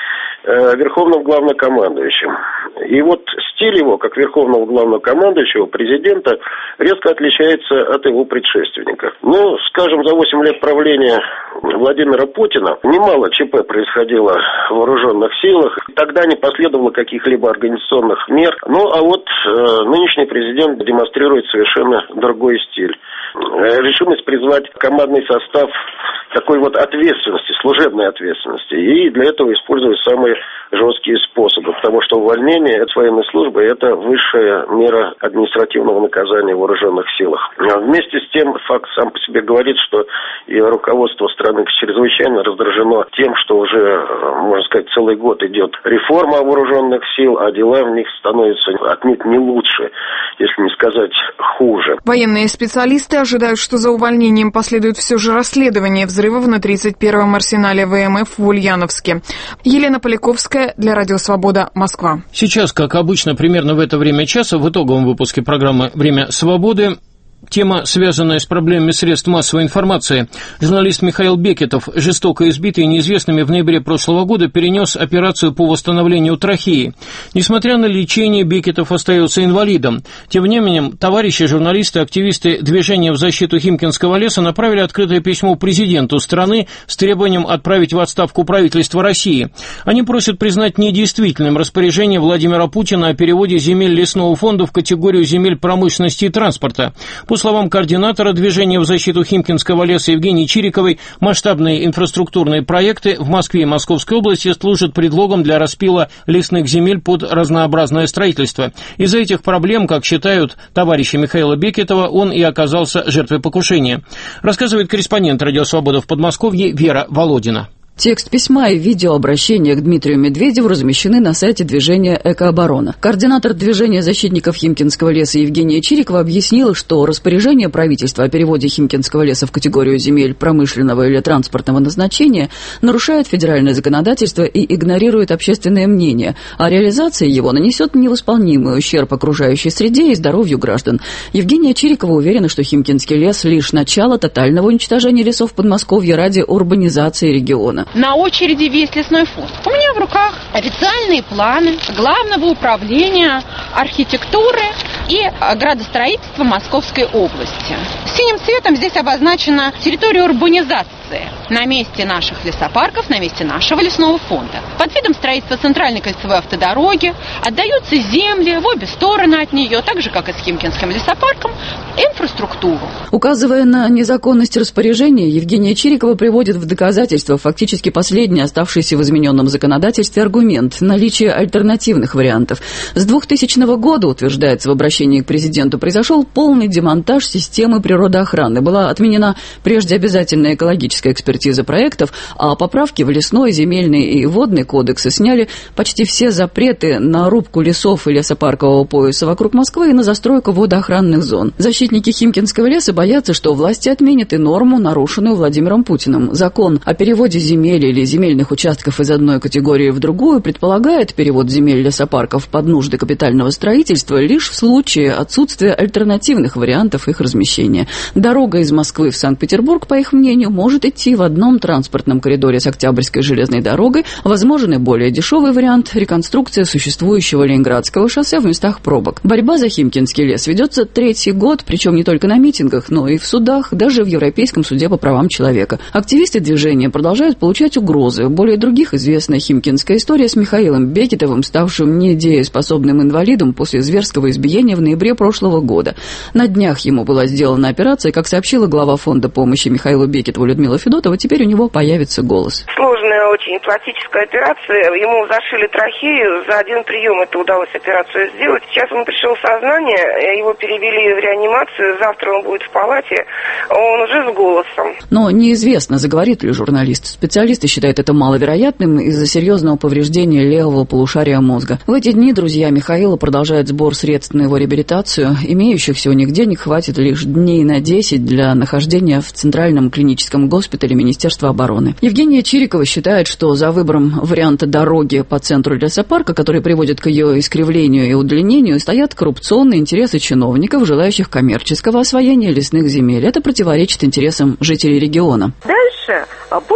э, верховным главнокомандующим. И вот стиль его, как верховного главнокомандующего, президента, резко отличается от его предшественника. Ну, скажем, за восемь лет правления Владимира Путина немало ЧП происходило в вооруженных силах. Тогда не последовало каких-либо организационных мер. Ну, а вот э, нынешний президент демонстрирует совершенно другой стиль. Э, решимость призвать командный состав такой вот ответственности, служебной ответственности. И для этого используют самые жесткие способы, потому что увольнение от военной службы – это высшая мера административного наказания в вооруженных силах. А вместе с тем, факт сам по себе говорит, что и руководство страны чрезвычайно раздражено тем, что уже, можно сказать, целый год идет реформа вооруженных сил, а дела в них становятся отнюдь не лучше, если не сказать хуже. Военные специалисты ожидают, что за увольнением последует все же расследование взрывов на тридцать первом арсенале ВМФ в Ульяновске. Елена Поляковская для Радио Свобода, Москва. Сейчас, как обычно, примерно в это время часа, в итоговом выпуске программы «Время свободы», тема, связанная с проблемами средств массовой информации. Журналист Михаил Бекетов, жестоко избитый неизвестными в ноябре прошлого года, перенес операцию по восстановлению трахеи. Несмотря на лечение, Бекетов остается инвалидом. Тем временем, товарищи журналисты, активисты движения в защиту Химкинского леса направили открытое письмо президенту страны с требованием отправить в отставку правительства России. Они просят признать недействительным распоряжение Владимира Путина о переводе земель лесного фонда в категорию земель промышленности и транспорта. По словам координатора движения в защиту Химкинского леса Евгении Чириковой, масштабные инфраструктурные проекты в Москве и Московской области служат предлогом для распила лесных земель под разнообразное строительство. Из-за этих проблем, как считают товарищи Михаила Бекетова, он и оказался жертвой покушения. Рассказывает корреспондент «Радио Свобода» в Подмосковье Вера Володина. Текст письма и видеообращения к Дмитрию Медведеву размещены на сайте движения «Экооборона». Координатор движения защитников Химкинского леса Евгения Чирикова объяснила, что распоряжение правительства о переводе Химкинского леса в категорию земель промышленного или транспортного назначения нарушает федеральное законодательство и игнорирует общественное мнение, а реализация его нанесет невосполнимый ущерб окружающей среде и здоровью граждан. Евгения Чирикова уверена, что Химкинский лес – лишь начало тотального уничтожения лесов Подмосковья ради урбанизации региона. На очереди весь лесной фонд. У меня в руках официальные планы Главного управления архитектуры и градостроительства Московской области. Синим цветом здесь обозначена территория урбанизации на месте наших лесопарков, на месте нашего лесного фонда. Под видом строительства центральной кольцевой автодороги отдаются земли в обе стороны от нее, так же, как и с Химкинским лесопарком, инфраструктуру. Указывая на незаконность распоряжения, Евгения Чирикова приводит в доказательство фактически последний оставшийся в измененном законодательстве аргумент – наличие альтернативных вариантов. С двухтысячного года, утверждается в обращении к президенту, произошел полный демонтаж системы природоохраны. Была отменена прежде обязательная экологическая экспертиза проектов, а поправки в лесной, земельный и водный кодексы сняли почти все запреты на рубку лесов и лесопаркового пояса вокруг Москвы и на застройку водоохранных зон. Защитники Химкинского леса боятся, что власти отменят и норму, нарушенную Владимиром Путиным. Закон о переводе земель или земельных участков из одной категории в другую предполагает перевод земель лесопарков под нужды капитального строительства лишь в случае отсутствия альтернативных вариантов их размещения. Дорога из Москвы в Санкт-Петербург, по их мнению, может идти в одном транспортном коридоре с Октябрьской железной дорогой. Возможен и более дешевый вариант – реконструкция существующего Ленинградского шоссе в местах пробок. Борьба за Химкинский лес ведется третий год, причем не только на митингах, но и в судах, даже в Европейском суде по правам человека. Активисты движения продолжают получать угрозы. Более других известная химкинская история с Михаилом Бекетовым, ставшим недееспособным инвалидом после зверского избиения в ноябре прошлого года. На днях ему была сделана операция, как сообщила глава фонда помощи Михаилу Бекетову Людмила Федотова, теперь у него появится голос. Сложная очень пластическая операция. Ему зашили трахею. За один прием это удалось операцию сделать. Сейчас он пришел в сознание, его перевели в реанимацию. Завтра он будет в палате. Он уже с голосом. Но неизвестно, заговорит ли журналист. Специалисты считают это маловероятным из-за серьезного повреждения левого полушария мозга. В эти дни друзья Михаила продолжают сбор средств на его реабилитацию. Имеющихся у них денег хватит лишь дней на десять для нахождения в Центральном клиническом госпитале Министерства обороны. Евгения Чирикова считает, что за выбором варианта дороги по центру лесопарка, который приводит к ее искривлению и удлинению, стоят коррупционные интересы чиновников, желающих коммерческого освоения лесных земель. Это противоречит интересам жителей региона. Дальше будет полное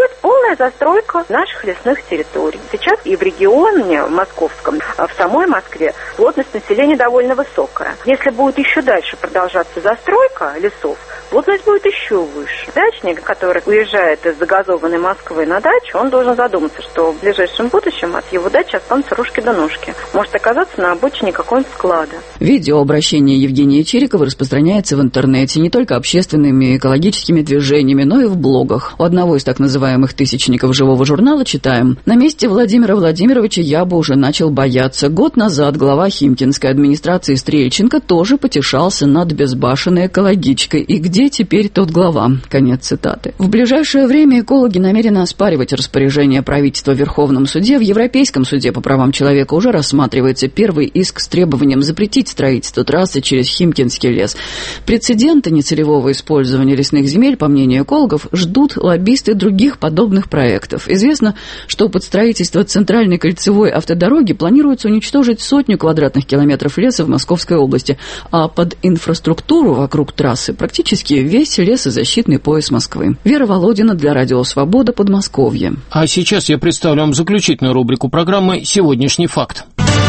прямая застройка наших лесных территорий. Сейчас и в регионе в московском, в самой Москве плотность населения довольно высокая. Если будет еще дальше продолжаться застройка лесов, плотность будет еще выше. Дачник, который уезжает из загазованной Москвы на дачу, он должен задуматься, что в ближайшем будущем от его дачи останутся ружки до ножки. Может оказаться на обочине какого-нибудь склада. Видеообращение Евгения Чирикова распространяется в интернете не только общественными и экологическими движениями, но и в блогах. У одного из так называемых тысячников живого журнала читаем: «На месте Владимира Владимировича я бы уже начал бояться. Год назад глава Химкинской администрации Стрельченко тоже потешался над безбашенной экологичкой. И где теперь тот глава?» Конец цитаты. В ближайшее время экологи намерены оспаривать распоряжение правительства в Верховном суде. В Европейском суде по правам человека уже рассматривается первый иск с требованием запретить строительство трассы через Химкинский лес. Прецедента нецелевого использования лесных земель, по мнению экологов, ждут лоббисты других подобных проектов. Известно, что под строительство центральной кольцевой автодороги планируется уничтожить сотню квадратных километров леса в Московской области, а под инфраструктуру вокруг трассы практически весь лесозащитный пояс Москвы. Вера Володина для Радио Свобода, Подмосковье. А сейчас я представлю вам заключительную рубрику программы «Сегодняшний факт».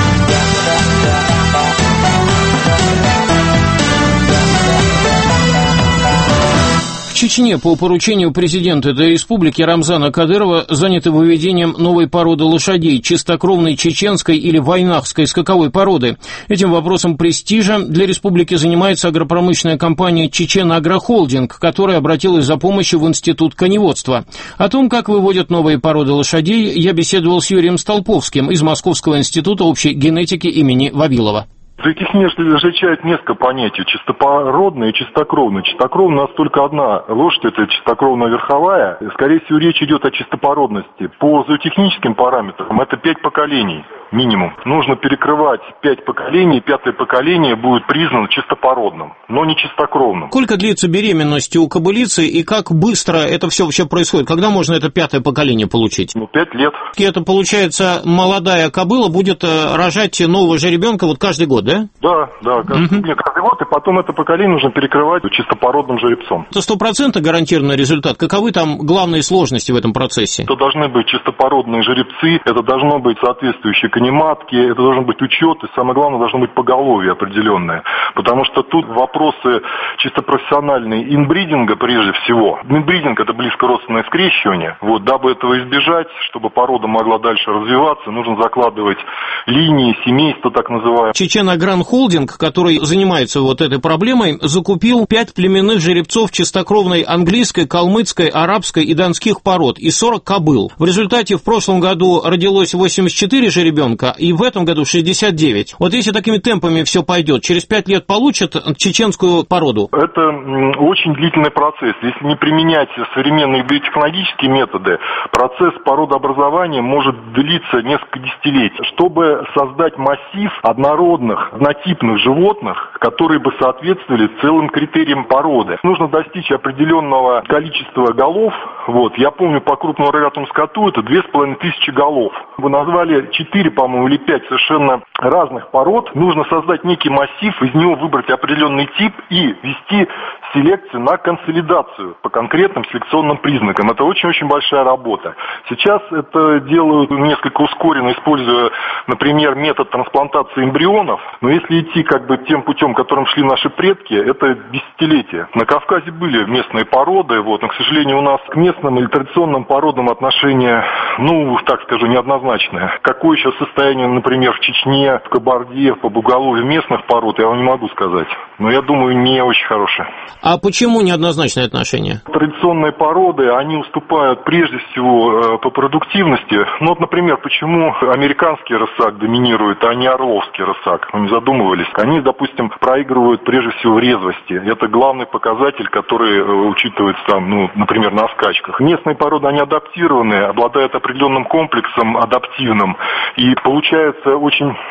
В Чечне по поручению президента этой республики Рамзана Кадырова заняты выведением новой породы лошадей, чистокровной чеченской или войнахской скаковой породы. Этим вопросом престижа для республики занимается агропромышленная компания «Чечен-Агрохолдинг», которая обратилась за помощью в Институт коневодства. О том, как выводят новые породы лошадей, я беседовал с Юрием Столповским из Московского института общей генетики имени Вавилова. В этих мест различают несколько понятий: чистопородная и чистокровная. Чистокровная у нас только одна лошадь, это чистокровная верховая. Скорее всего, речь идет о чистопородности. По зоотехническим параметрам это пять поколений минимум. Нужно перекрывать пять поколений, пятое поколение будет признано чистопородным, но не чистокровным. Сколько длится беременность у кобылицы и как быстро это все вообще происходит? Когда можно это пятое поколение получить? Ну, пять лет. Это, получается, молодая кобыла будет рожать нового жеребенка вот каждый год, да? Да, да, каждый, uh-huh. каждый год, и потом это поколение нужно перекрывать чистопородным жеребцом. Это сто процентов гарантированный результат. Каковы там главные сложности в этом процессе? Это должны быть чистопородные жеребцы, это должно быть соответствующие конематки, это должен быть учет, и самое главное, должно быть поголовье определенное. Потому что тут вопросы чисто профессиональные инбридинга прежде всего. Инбридинг – это близкородственное скрещивание. Вот, дабы этого избежать, чтобы порода могла дальше развиваться, нужно закладывать линии, семейства так называемые. Чечен-Агрохолдинг, который занимается вот этой проблемой, закупил пять племенных жеребцов чистокровной английской, калмыцкой, арабской и донских пород и сорок кобыл. В результате в прошлом году родилось восемьдесят четыре жеребенка и в этом году шестьдесят девять. Вот если такими темпами все пойдет, через пять лет получат чеченскую породу? Это очень длительный процесс. Если не применять современные биотехнологические методы, процесс породообразования может длиться несколько десятилетий. Чтобы создать массив однородных, однотипных животных, которые бы соответствовали целым критериям породы, нужно достичь определенного количества голов. Вот, я помню, по крупному рогатому скоту это две с половиной тысячи голов. Вы назвали четыре, по-моему, или пять совершенно разных пород. Нужно создать некий массив, из него выбрать определенный тип и вести селекцию на консолидацию по конкретным селекционным признакам. Это очень-очень большая работа. Сейчас это делают несколько ускоренно, используя, например, метод трансплантации эмбрионов. Но если идти как бы тем путем, которым шли наши предки, это десятилетия. На Кавказе были местные породы, вот, но, к сожалению, у нас к местным или традиционным породам отношение, ну, так скажу, неоднозначное. Какое сейчас состояние, например, в Чечне, в Кабарде, по поголовью местных пород, я вам не могу сказать. Но я думаю, не очень хорошее. А почему неоднозначное отношение? Традиционные породы, они уступают прежде всего по продуктивности. Ну, вот, например, почему американский рысак доминирует, а не орловский рысак? Вы не задумывались? Они, допустим, проигрывают прежде всего в резвости. Это главный показатель, который учитывается там, ну, например, на скачках. Местные породы, они адаптированы, обладают определенным комплексом адаптивным. И получается очень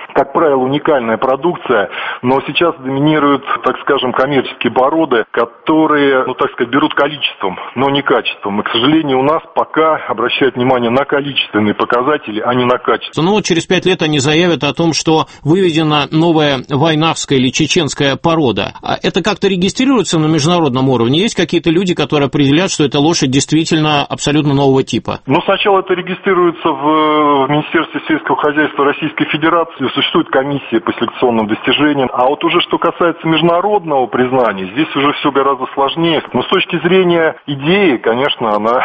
как правило, уникальная продукция, но сейчас доминируют, так скажем, коммерческие породы, которые, ну, так сказать, берут количеством, но не качеством. И, к сожалению, у нас пока обращают внимание на количественные показатели, а не на качество. Ну, вот через пять лет они заявят о том, что выведена новая вайнавская или чеченская порода. А это как-то регистрируется на международном уровне? Есть какие-то люди, которые определяют, что эта лошадь действительно абсолютно нового типа? Ну, сначала это регистрируется в, в Министерстве сельского хозяйства Российской Федерации. Существует комиссия по селекционным достижениям. А вот уже что касается международного признания, здесь уже все гораздо сложнее. Но с точки зрения идеи, конечно, она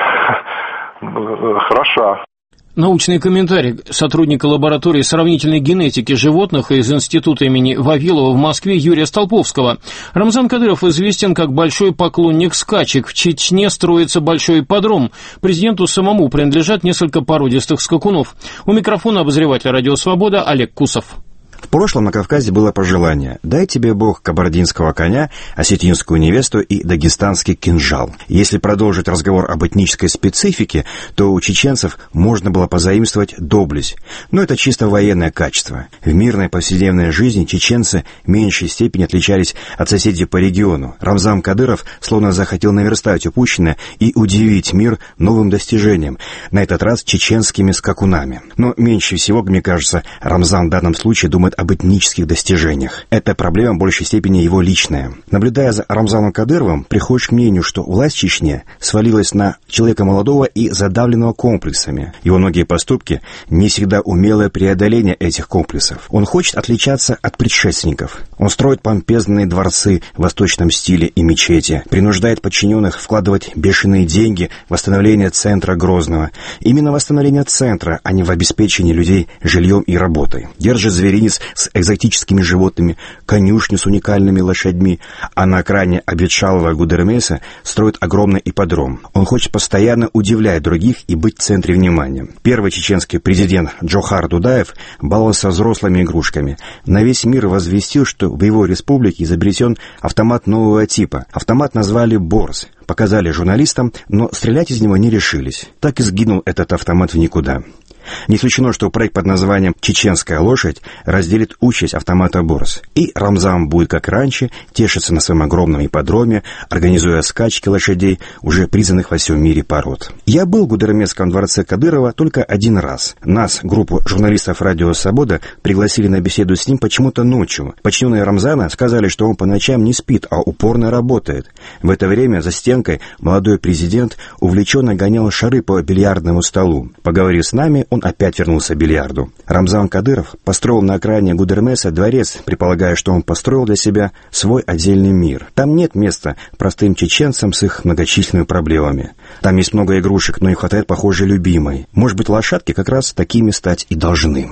хороша. Научный комментарий сотрудника лаборатории сравнительной генетики животных из Института имени Вавилова в Москве Юрия Столповского. Рамзан Кадыров известен как большой поклонник скачек. В Чечне строится большой ипподром. Президенту самому принадлежат несколько породистых скакунов. У микрофона обозревателя «Радио Свобода» Олег Кусов. В прошлом на Кавказе было пожелание: «Дай тебе Бог кабардинского коня, осетинскую невесту и дагестанский кинжал». Если продолжить разговор об этнической специфике, то у чеченцев можно было позаимствовать доблесть, но это чисто военное качество. В мирной повседневной жизни чеченцы в меньшей степени отличались от соседей по региону. Рамзан Кадыров словно захотел наверстать упущенное и удивить мир новым достижением, на этот раз чеченскими скакунами. Но меньше всего, мне кажется, Рамзан в данном случае думает об этнических достижениях. Эта проблема в большей степени его личная. Наблюдая за Рамзаном Кадыровым, приходишь к мнению, что власть в Чечне свалилась на человека молодого и задавленного комплексами. Его многие поступки не всегда умелое преодоление этих комплексов. Он хочет отличаться от предшественников. Он строит помпезные дворцы в восточном стиле и мечети, принуждает подчиненных вкладывать бешеные деньги в восстановление центра Грозного. Именно восстановление центра, а не в обеспечение людей жильем и работой. Держит зверинец с экзотическими животными, конюшню с уникальными лошадьми, а на окраине обветшалого Гудермеса строит огромный ипподром. Он хочет постоянно удивлять других и быть в центре внимания. Первый чеченский президент Джохар Дудаев баловался взрослыми игрушками. На весь мир возвестил, что в его республике изобретен автомат нового типа. Автомат назвали «Борс». Показали журналистам, но стрелять из него не решились. Так и сгинул этот автомат в никуда. Не исключено, что проект под названием «Чеченская лошадь» разделит участь автомата «Борс». И Рамзан будет, как раньше, тешиться на своем огромном ипподроме, организуя скачки лошадей, уже признанных во всем мире пород. Я был в Гудермесском дворце Кадырова только один раз. Нас, группу журналистов «Радио Свобода», пригласили на беседу с ним почему-то ночью. Подчиненные Рамзана сказали, что он по ночам не спит, а упорно работает. В это время за стенкой молодой президент увлеченно гонял шары по бильярдному столу. Поговорив с нами, он опять вернулся к бильярду. Рамзан Кадыров построил на окраине Гудермеса дворец, предполагая, что он построил для себя свой отдельный мир. Там нет места простым чеченцам с их многочисленными проблемами. Там есть много игрушек, но не хватает, похоже, любимой. Может быть, лошадки как раз такими стать и должны.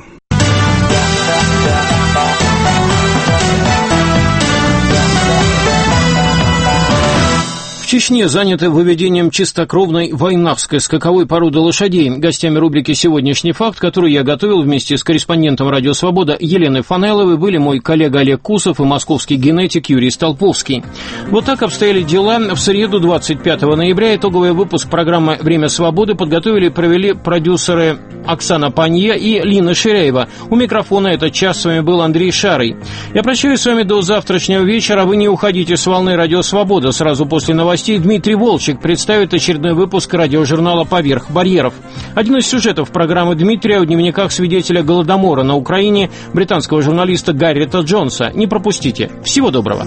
В Чечне заняты выведением чистокровной вайнавской скаковой породы лошадей. Гостями рубрики «Сегодняшний факт», которую я готовил вместе с корреспондентом «Радио Свобода» Еленой Фанайловой, были мой коллега Олег Кусов и московский генетик Юрий Столповский. Вот так обстояли дела. В среду, двадцать пятого ноября, итоговый выпуск программы «Время свободы» подготовили и провели продюсеры Оксана Панье и Лина Ширяева. У микрофона этот час с вами был Андрей Шарый. Я прощаюсь с вами до завтрашнего вечера. Вы не уходите с волны «Радио Свобода». Сразу после новостей Дмитрий Волчек представит очередной выпуск радиожурнала «Поверх барьеров». Один из сюжетов программы Дмитрия о дневниках свидетеля Голодомора на Украине британского журналиста Гарриета Джонса. Не пропустите. Всего доброго.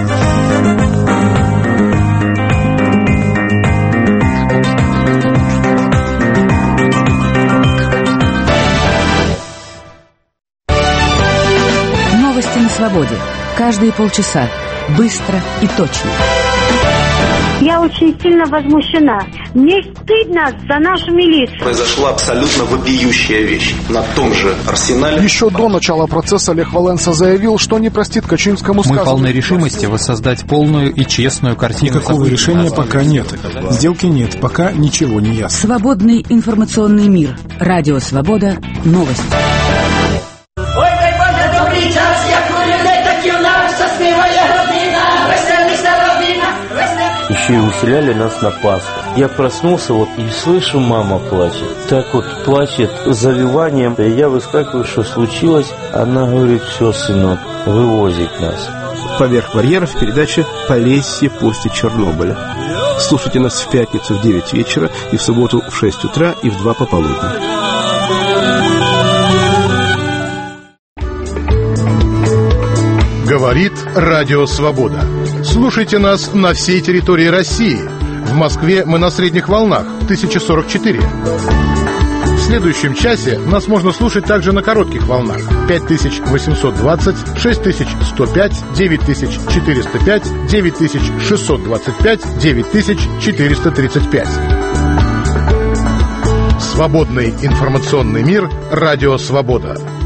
Новости на свободе. Каждые полчаса. Быстро и точно. Я очень сильно возмущена. Мне стыдно за нашу милицию. Произошла абсолютно вопиющая вещь. На том же арсенале... Еще до начала процесса Лех Валенса заявил, что не простит Качинскому сказу. Мы полны решимости воссоздать полную и честную картину. Никакого решения пока нет. Сделки нет. Пока ничего не ясно. Свободный информационный мир. Радио Свобода. Новости. Ой, дай Боже, добрый час. Я курю, так и у нас, со смевая родина. Веселися, родина. еще и выселяли нас на Пасху. Я проснулся вот и слышу, мама плачет. Так вот плачет с завыванием. Я выскакиваю, что случилось. Она говорит: все, сынок, вывозит нас. Поверх барьеров передача «Полесье после Чернобыля». Слушайте нас в пятницу в девять вечера и в субботу в шесть утра и в два пополудни. Говорит Радио Свобода. Слушайте нас на всей территории России. В Москве мы на средних волнах тысяча сорок четыре. В следующем часе нас можно слушать также на коротких волнах пять тысяч восемьсот двадцать, шесть тысяч сто пять, девять тысяч четыреста пять, девять тысяч шестьсот двадцать пять, девять тысяч четыреста тридцать пять. Свободный информационный мир. Радио Свобода.